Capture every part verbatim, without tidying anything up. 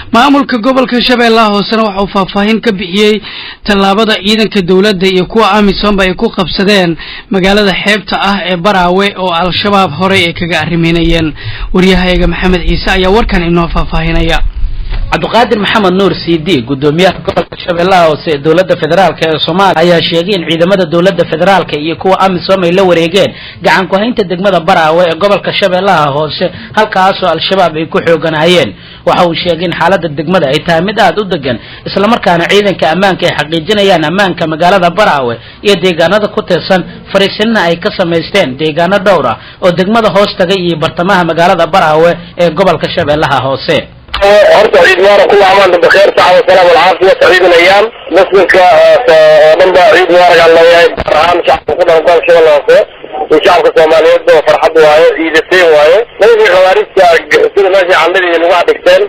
maamulka gobolka Shabeellaha Hoosena waxa uu faahfaahin ka bixiyay tallaabada ciidanka dawladda iyo kuwa amisom ay ku qabsadeen magaalada xeebta ah ee Baraawe oo al-shabaab hore ay kaga arrimeynayeen wariyahayaga Maxamed Ciise ayaa warkan inoo faahfaahinaya. Cabduqaadir Maxamed Nuur Siidi gudoomiyaha gobolka Shabeellaha Hoose dawladda federaalka ee Soomaaliya ayaa sheegay in ciidamada dawladda federaalka iyo kuwa amisom ay la wareegeen gacan ku haynta degmada Baraawe ee gobolka Shabeellaha Hoose halkaas oo al-shabaab ay ku xooganayeen. waxa uu sheegay in xaaladda degmada ay tahay mid aad u degan isla markaana ciidanka ammaanka ay xaqiijinayaan ammaanka magaalada Baraawe iyo deegaanada ku tirsan fariisinna ay ka sameysteen deegaano dhowr ah oo degmada hoos tagay iyo bartamaha magaalada Baraawe ee gobolka Shabeellaha Hoose. horta ciid mubarak kullu amaan bikhair saxawa salaam wal aafiya saciid alayam muslimka dhanba ciid mubarak Allah yahay baraan shacabka ku dhan gobolka Shabeellaha Hoose shacabka Soomaaliyeed oo farxad waaye ciidateen waaye nabi xawaarista sida meesha candadii lagu dhigteen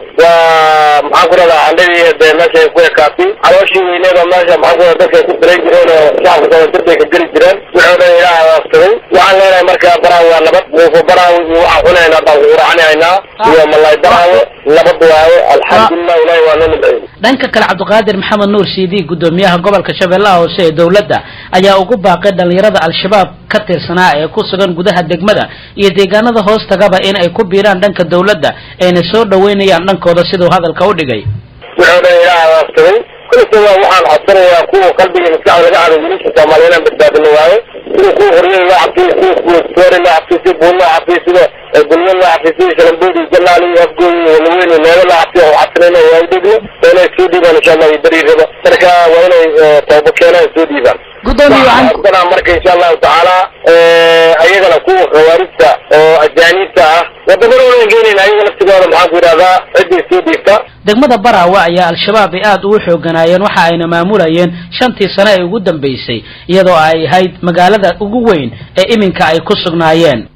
waa maxaan ku radaa candadii ee meesha ku ekaatay calooshii weyneeda meesha maxaan ku radaa dadka ku diray jireen oo shacabka Soomaaliyeed ka geli jireen wuxuu ilaahay waafaqay waxaan leenahay marka Baraawe waa nabad oo Baraawe waxa cunayna dad quraacnayna iyo malay Baraawe nabad waaye alxamdulillah ilaahay waa nabad. dhanka kale Cabduqaadir Maxamed Nuur Siidi gudoomiyaha gobolka Shabeellaha Hoose ee dawladda ayaa ugu baaqay dhalinyarada al-shabaab ka tirsanaa ee ku sugan gudaha degmada iyo deegaanada hoos tagaba in ay ku biiraan dhanka dawladda ayna soo dhaweynayaan dhankooda sidoo hadalka u dhigay. wuxuu ilaahay waafaqay kullu waxaan codsanayaa kuwa qalbiga maskaxda laga cadaadinaysa Soomaaliyeed badbaadin waaye inuu ku horreeyo la cabsiyo ku soo la cabsiyo buulo cabsiyo الدنيا لا عفيسي شلبودي جلالي أفقوي ولويني نولا لا عفيه وعفرينه ويدقله وإنه يسودي بان إن شاء الله يدري ربا تركا وإنه توبكينا يسودي بان قدومي وعن ربنا مركي إن شاء الله تعالى أيضا نكون خوارجتا وأجانيتا ودبروا نجيني أيضا نفتقوا المحاكور هذا عدي يسودي فا degmada Baraawe ayaa al-shabaab ay aad u xooganayeen waxa ayna maamulayeen shantii sano ee ugu dambeysay iyadoo ay ahayd magaalada ugu weyn ee iminka ay ku sugnaayeen.